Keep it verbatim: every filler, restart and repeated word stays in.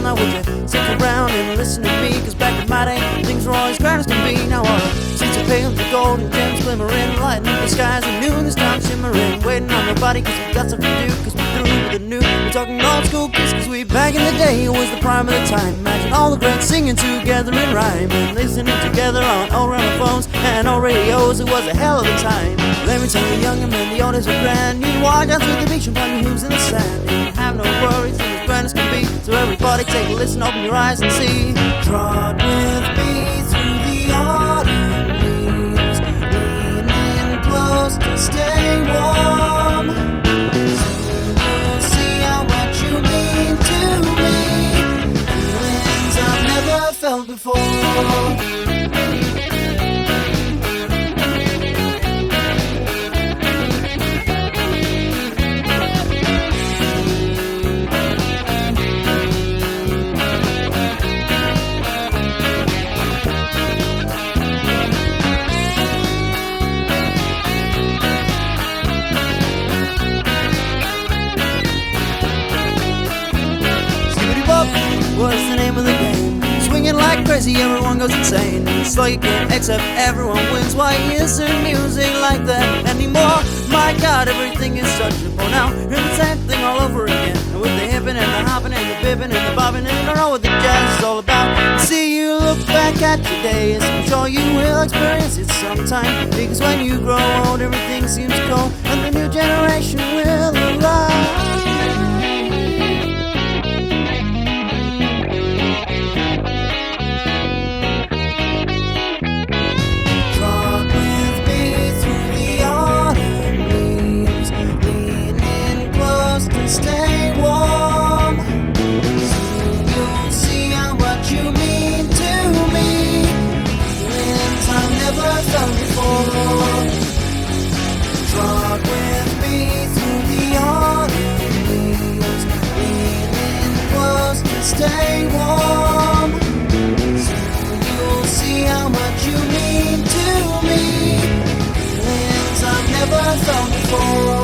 now would you stick around and listen to me? Cause back in my day, things were always grand as can be. Now our seats are pale with golden gems glimmering, lighting up the skies and noon this time shimmering. Waiting on nobody cause we got stuff to do, cause we're through with the new. We're talking old school kiss cause we back in the day, it was the prime of the time. Imagine all the greats singing together in rhyme and listening together on all phones and old radios. It was a hell of a time. Let me tell you, younger men, the oldest were grand. You'd walk down through the beach and find your hooves in the sand. You didn't have no worries, it was grand as can be. So everybody take a listen, open your eyes and see. Trot with me through the autumn leaves, leaning close to stay warm. Soon you'll see how much you mean to me, feelings I've never felt before. Was the name of the game? Swinging like crazy, everyone goes insane. It's like a game, except everyone wins. Why isn't music like that anymore? My God, everything is touchable now. Hear the same thing all over again. And with the hippin' and the hoppin' and the bippin' and the bobbin', and you don't know what the jazz is all about. See, you look back at your days, I'm sure you will experience it sometime. Because when you grow old, everything seems cold, and the new generation will arrive. Stay warm. Soon you'll see how much you mean to me, feelings I've never felt before. Trot with me through the autumn leaves, leaning close to stay warm. Soon you'll see how much you mean to me, feelings I've never felt before.